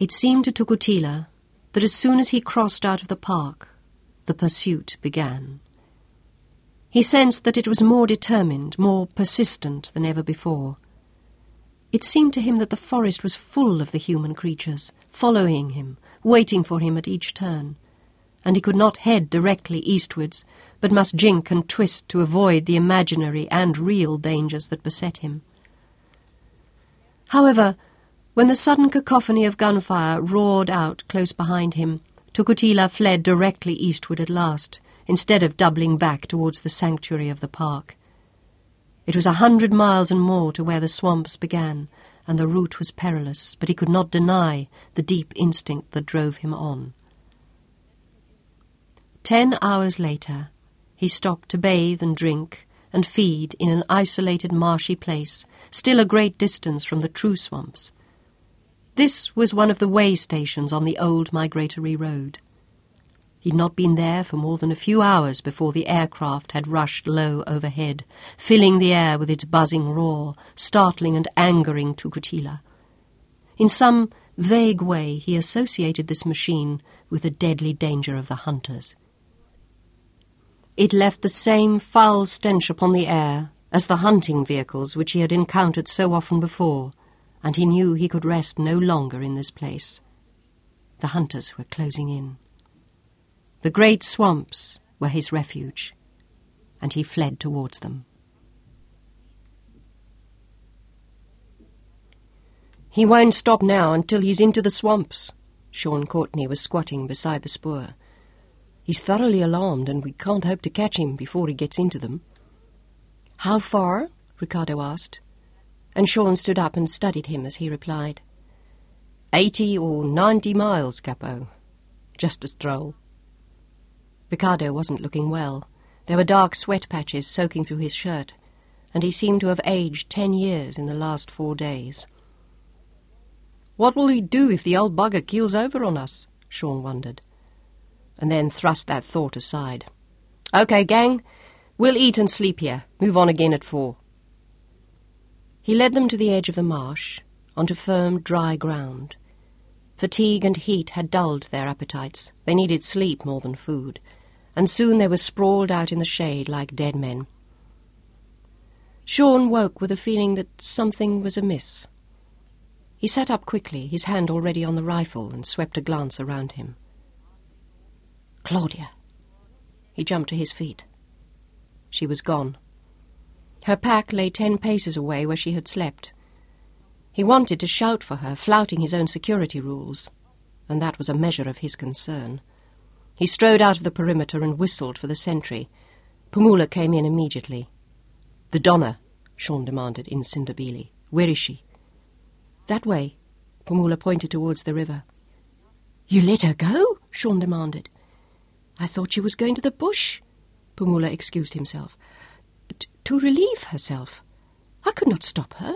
It seemed to Tukutila that as soon as he crossed out of the park, the pursuit began. He sensed that it was more determined, more persistent than ever before. It seemed to him that the forest was full of the human creatures, following him, waiting for him at each turn, and he could not head directly eastwards, but must jink and twist to avoid the imaginary and real dangers that beset him. However, when the sudden cacophony of gunfire roared out close behind him, Tukutila fled directly eastward at last, instead of doubling back towards the sanctuary of the park. It was 100 miles and more to where the swamps began, and the route was perilous, but he could not deny the deep instinct that drove him on. 10 hours later, he stopped to bathe and drink and feed in an isolated marshy place, still a great distance from the true swamps. This was one of the way stations on the old migratory road. He'd not been there for more than a few hours before the aircraft had rushed low overhead, filling the air with its buzzing roar, startling and angering Tukutila. In some vague way he associated this machine with the deadly danger of the hunters. It left the same foul stench upon the air as the hunting vehicles which he had encountered so often before, and he knew he could rest no longer in this place. The hunters were closing in. The great swamps were his refuge, and he fled towards them. "He won't stop now until he's into the swamps." Sean Courtney was squatting beside the spoor. "He's thoroughly alarmed, and we can't hope to catch him before he gets into them." "How far?" Ricardo asked, and Sean stood up and studied him as he replied. 80 or 90 miles, Capo. Just a stroll." Ricardo wasn't looking well. There were dark sweat patches soaking through his shirt, and he seemed to have aged 10 years in the last 4 days. "What will he do if the old bugger keels over on us?" Sean wondered, and then thrust that thought aside. "OK, gang, we'll eat and sleep here. Move on again at 4. He led them to the edge of the marsh, onto firm, dry ground. Fatigue and heat had dulled their appetites. They needed sleep more than food, and soon they were sprawled out in the shade like dead men. Sean woke with a feeling that something was amiss. He sat up quickly, his hand already on the rifle, and swept a glance around him. "Claudia!" He jumped to his feet. She was gone. Her pack lay 10 paces away where she had slept. He wanted to shout for her, flouting his own security rules, and that was a measure of his concern. He strode out of the perimeter and whistled for the sentry. Pumula came in immediately. "The Donna," Sean demanded in Sindabili. "Where is she?" "That way." Pumula pointed towards the river. "You let her go?" Sean demanded. "I thought she was going to the bush." Pumula excused himself. To relieve herself. I could not stop her."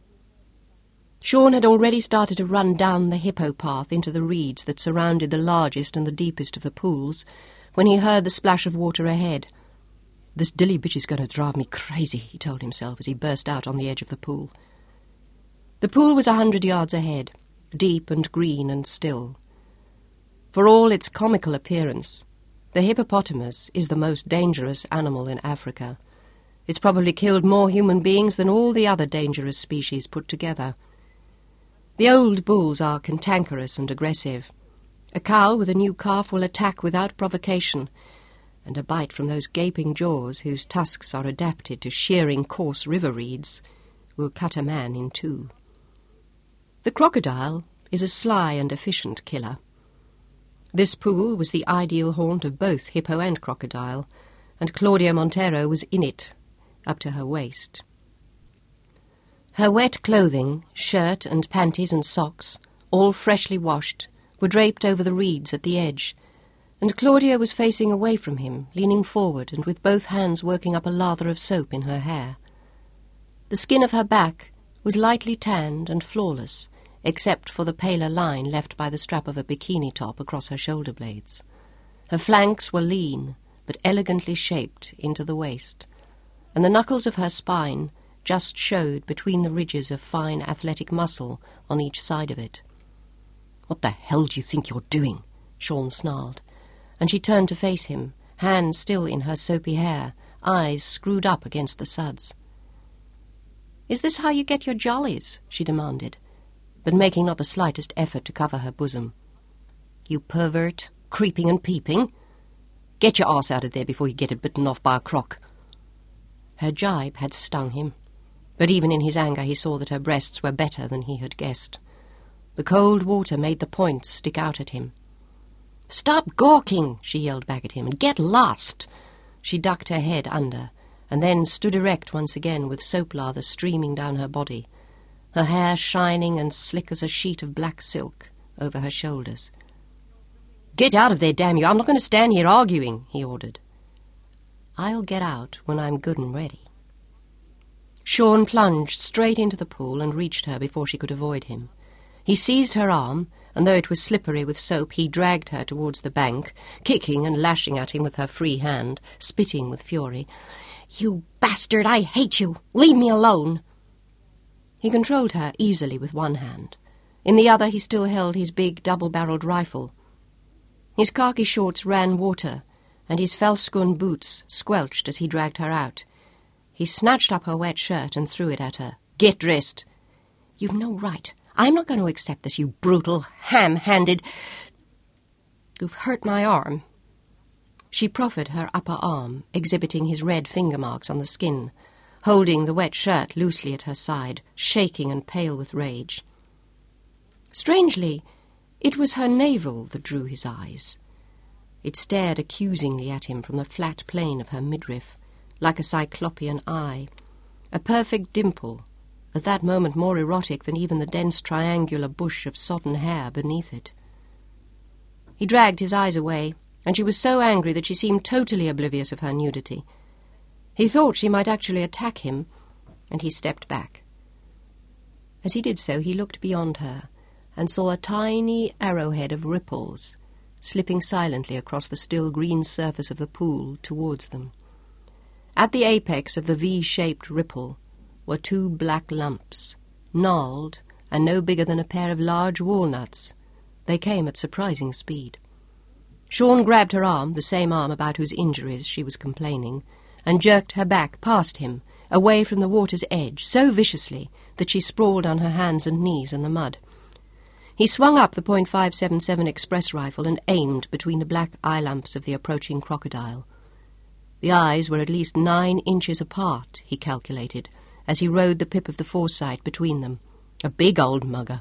Sean had already started to run down the hippo path into the reeds that surrounded the largest and the deepest of the pools, when he heard the splash of water ahead. "This dilly bitch is going to drive me crazy," he told himself as he burst out on the edge of the pool. The pool was 100 yards ahead, deep and green and still. For all its comical appearance, the hippopotamus is the most dangerous animal in Africa. It's probably killed more human beings than all the other dangerous species put together. The old bulls are cantankerous and aggressive. A cow with a new calf will attack without provocation, and a bite from those gaping jaws, whose tusks are adapted to shearing coarse river reeds, will cut a man in 2. The crocodile is a sly and efficient killer. This pool was the ideal haunt of both hippo and crocodile, and Claudia Montero was in it, up to her waist. Her wet clothing, shirt and panties and socks, all freshly washed, were draped over the reeds at the edge, and Claudia was facing away from him, leaning forward and with both hands working up a lather of soap in her hair. The skin of her back was lightly tanned and flawless, except for the paler line left by the strap of a bikini top across her shoulder blades. Her flanks were lean, but elegantly shaped into the waist, and the knuckles of her spine just showed between the ridges of fine athletic muscle on each side of it. "What the hell do you think you're doing?" Sean snarled, and she turned to face him, hands still in her soapy hair, eyes screwed up against the suds. "Is this how you get your jollies?" she demanded, but making not the slightest effort to cover her bosom. "You pervert, creeping and peeping. Get your arse out of there before you get it bitten off by a croc." Her jibe had stung him, but even in his anger he saw that her breasts were better than he had guessed. The cold water made the points stick out at him. "Stop gawking," she yelled back at him, "and get lost." She ducked her head under, and then stood erect once again with soap lather streaming down her body, her hair shining and slick as a sheet of black silk over her shoulders. "Get out of there, damn you! I'm not going to stand here arguing," he ordered. "I'll get out when I'm good and ready." Sean plunged straight into the pool and reached her before she could avoid him. He seized her arm, and though it was slippery with soap, he dragged her towards the bank, kicking and lashing at him with her free hand, spitting with fury. "You bastard! I hate you! Leave me alone!" He controlled her easily with one hand. In the other he still held his big double-barreled rifle. His khaki shorts ran water, and his falskun boots squelched as he dragged her out. He snatched up her wet shirt and threw it at her. "Get dressed!" "You've no right. I'm not going to accept this, you brutal, ham-handed—" "You've hurt my arm." She proffered her upper arm, exhibiting his red finger marks on the skin, holding the wet shirt loosely at her side, shaking and pale with rage. Strangely, it was her navel that drew his eyes. It stared accusingly at him from the flat plane of her midriff, like a cyclopean eye, a perfect dimple, at that moment more erotic than even the dense triangular bush of sodden hair beneath it. He dragged his eyes away, and she was so angry that she seemed totally oblivious of her nudity. He thought she might actually attack him, and he stepped back. As he did so, he looked beyond her and saw a tiny arrowhead of ripples slipping silently across the still green surface of the pool towards them. At the apex of the V-shaped ripple were two black lumps, gnarled and no bigger than a pair of large walnuts. They came at surprising speed. Sean grabbed her arm, the same arm about whose injuries she was complaining, and jerked her back past him, away from the water's edge, so viciously that she sprawled on her hands and knees in the mud. He swung up the .577 express rifle and aimed between the black eye lumps of the approaching crocodile. The eyes were at least 9 inches apart, he calculated, as he rode the pip of the foresight between them. A big old mugger.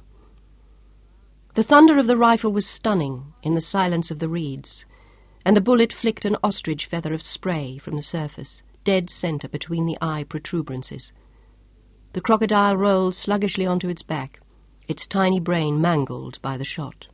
The thunder of the rifle was stunning in the silence of the reeds, and the bullet flicked an ostrich feather of spray from the surface, dead centre between the eye protuberances. The crocodile rolled sluggishly onto its back, its tiny brain mangled by the shot.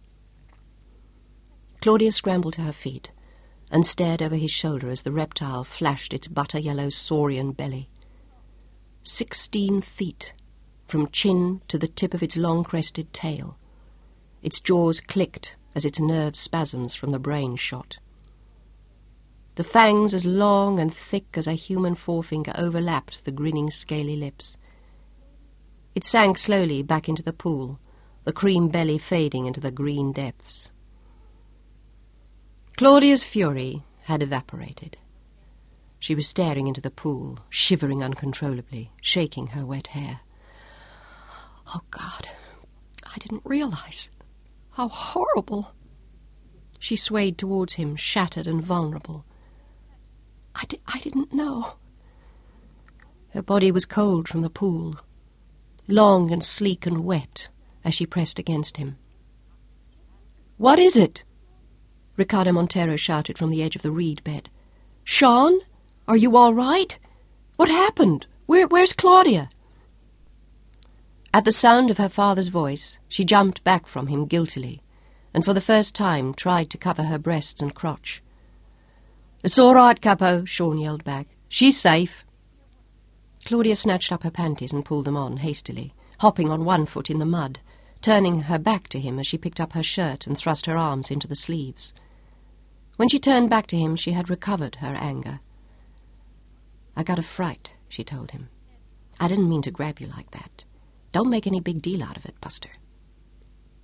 Claudia scrambled to her feet and stared over his shoulder as the reptile flashed its butter-yellow saurian belly. 16 feet, from chin to the tip of its long-crested tail. Its jaws clicked as its nerve spasms from the brain shot. The fangs as long and thick as a human forefinger overlapped the grinning scaly lips. It sank slowly back into the pool, the cream belly fading into the green depths. Claudia's fury had evaporated. She was staring into the pool, shivering uncontrollably, shaking her wet hair. "Oh, God, I didn't realize. How horrible." She swayed towards him, shattered and vulnerable. I didn't know." Her body was cold from the pool, long and sleek and wet as she pressed against him. "What is it?" Ricardo Montero shouted from the edge of the reed bed. "Sean, are you all right? What happened? Where's Claudia?" At the sound of her father's voice, she jumped back from him guiltily, and for the first time tried to cover her breasts and crotch. "It's all right, Capo," Sean yelled back. "She's safe." Claudia snatched up her panties and pulled them on hastily, hopping on one foot in the mud, turning her back to him as she picked up her shirt and thrust her arms into the sleeves. When she turned back to him, she had recovered her anger. "I got a fright," she told him. "I didn't mean to grab you like that. Don't make any big deal out of it, Buster."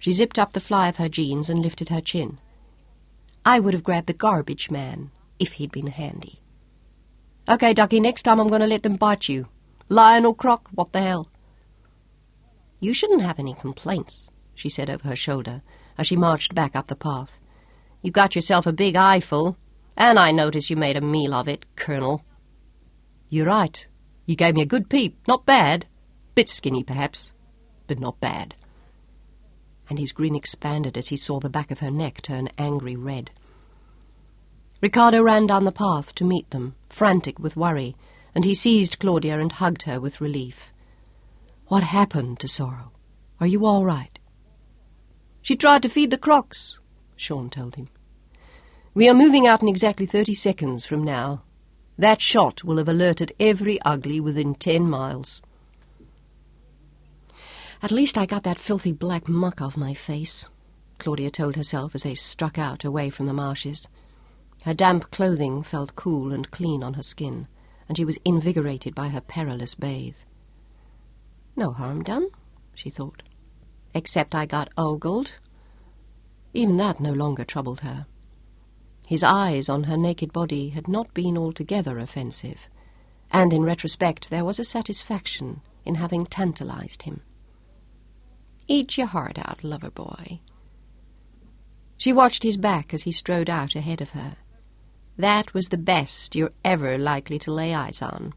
She zipped up the fly of her jeans and lifted her chin. I would have grabbed the garbage man if he'd been handy. Okay, Ducky, next time I'm going to let them bite you. Lion or croc, what the hell? You shouldn't have any complaints, she said over her shoulder as she marched back up the path. You got yourself a big eyeful, and I notice you made a meal of it, Colonel. You're right. You gave me a good peep. Not bad. Bit skinny, perhaps, but not bad. And his grin expanded as he saw the back of her neck turn angry red. Ricardo ran down the path to meet them, frantic with worry, and he seized Claudia and hugged her with relief. What happened, Tesoro? Are you all right? She tried to feed the crocs, Sean told him. We are moving out in exactly 30 seconds from now. That shot will have alerted every ugly within 10 miles. At least I got that filthy black muck off my face, Claudia told herself as they struck out away from the marshes. Her damp clothing felt cool and clean on her skin, and she was invigorated by her perilous bathe. No harm done, she thought, except I got ogled. Even that no longer troubled her. His eyes on her naked body had not been altogether offensive, and in retrospect there was a satisfaction in having tantalized him. Eat your heart out, lover boy. She watched his back as he strode out ahead of her. That was the best you're ever likely to lay eyes on.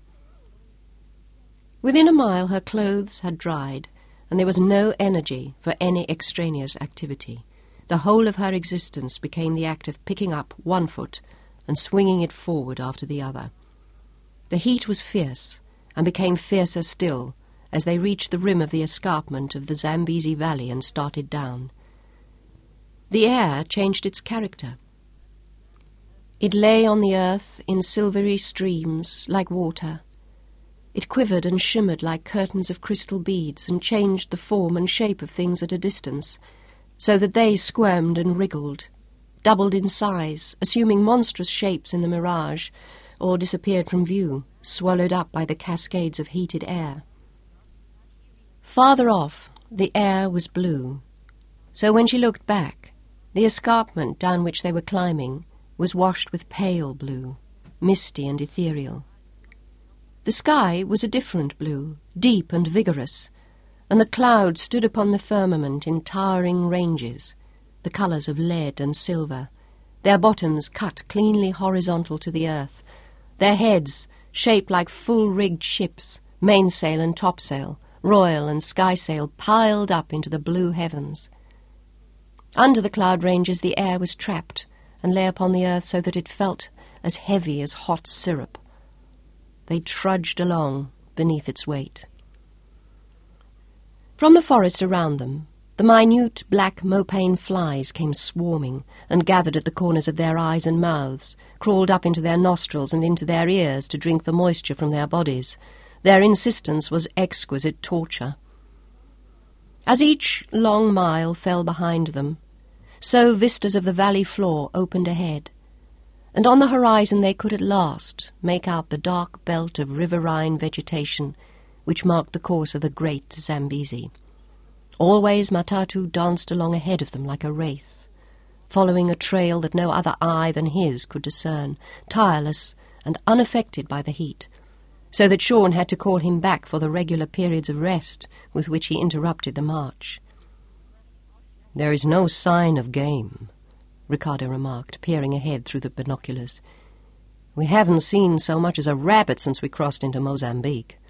Within a mile her clothes had dried, and there was no energy for any extraneous activity. The whole of her existence became the act of picking up one foot and swinging it forward after the other. The heat was fierce, and became fiercer still, as they reached the rim of the escarpment of the Zambezi Valley and started down. The air changed its character. It lay on the earth in silvery streams like water. It quivered and shimmered like curtains of crystal beads and changed the form and shape of things at a distance, so that they squirmed and wriggled, doubled in size, assuming monstrous shapes in the mirage, or disappeared from view, swallowed up by the cascades of heated air. Farther off, the air was blue, so when she looked back, the escarpment down which they were climbing was washed with pale blue, misty and ethereal. The sky was a different blue, deep and vigorous, and the clouds stood upon the firmament in towering ranges, the colours of lead and silver, their bottoms cut cleanly horizontal to the earth, their heads shaped like full-rigged ships, mainsail and topsail, royal and skysail piled up into the blue heavens. Under the cloud ranges the air was trapped and lay upon the earth so that it felt as heavy as hot syrup. They trudged along beneath its weight. From the forest around them, the minute black mopane flies came swarming and gathered at the corners of their eyes and mouths, crawled up into their nostrils and into their ears to drink the moisture from their bodies. Their insistence was exquisite torture. As each long mile fell behind them, so vistas of the valley floor opened ahead, and on the horizon they could at last make out the dark belt of riverine vegetation which marked the course of the great Zambezi. Always Matatu danced along ahead of them like a wraith, following a trail that no other eye than his could discern, tireless and unaffected by the heat, so that Sean had to call him back for the regular periods of rest with which he interrupted the march. "There is no sign of game," Ricardo remarked, peering ahead through the binoculars. "We haven't seen so much as a rabbit since we crossed into Mozambique."